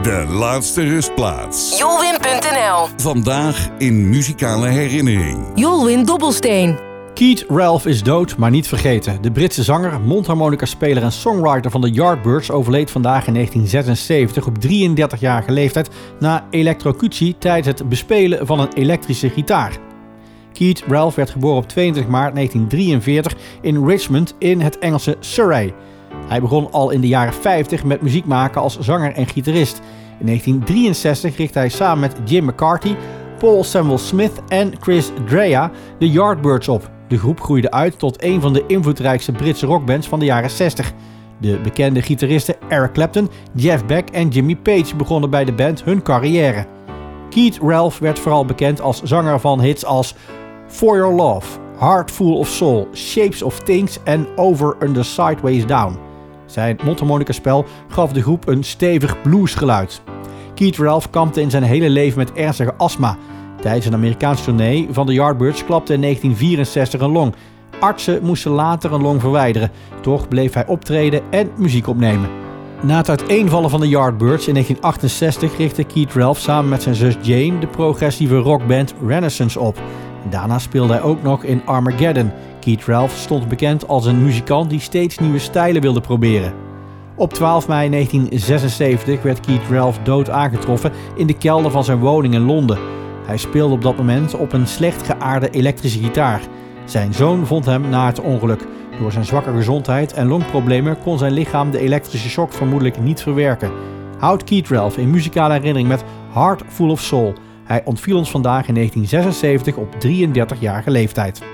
De laatste rustplaats. Jolwin.nl. Vandaag in muzikale herinnering. Jolwin Dobbelsteen. Keith Relf is dood, maar niet vergeten. De Britse zanger, mondharmonica-speler en songwriter van de Yardbirds overleed vandaag in 1976 op 33-jarige leeftijd na elektrocutie tijdens het bespelen van een elektrische gitaar. Keith Relf werd geboren op 22 maart 1943 in Richmond in het Engelse Surrey. Hij begon al in de jaren 50 met muziek maken als zanger en gitarist. In 1963 richtte hij samen met Jim McCarthy, Paul Samuel Smith en Chris Dreja de Yardbirds op. De groep groeide uit tot een van de invloedrijkste Britse rockbands van de jaren 60. De bekende gitaristen Eric Clapton, Jeff Beck en Jimmy Page begonnen bij de band hun carrière. Keith Relf werd vooral bekend als zanger van hits als For Your Love, Heart Full of Soul, Shapes of Things en Over Under Sideways Down. Zijn mondharmonica-spel gaf de groep een stevig bluesgeluid. Keith Relf kampte in zijn hele leven met ernstige astma. Tijdens een Amerikaanse tournee van de Yardbirds klapte in 1964 een long. Artsen moesten later een long verwijderen. Toch bleef hij optreden en muziek opnemen. Na het uiteenvallen van de Yardbirds in 1968 richtte Keith Relf samen met zijn zus Jane de progressieve rockband Renaissance op. Daarna speelde hij ook nog in Armageddon. Keith Relf stond bekend als een muzikant die steeds nieuwe stijlen wilde proberen. Op 12 mei 1976 werd Keith Relf dood aangetroffen in de kelder van zijn woning in Londen. Hij speelde op dat moment op een slecht geaarde elektrische gitaar. Zijn zoon vond hem na het ongeluk. Door zijn zwakke gezondheid en longproblemen kon zijn lichaam de elektrische shock vermoedelijk niet verwerken. Houd Keith Relf in muzikale herinnering met Heart Full of Soul. Hij ontviel ons vandaag in 1976 op 33-jarige leeftijd.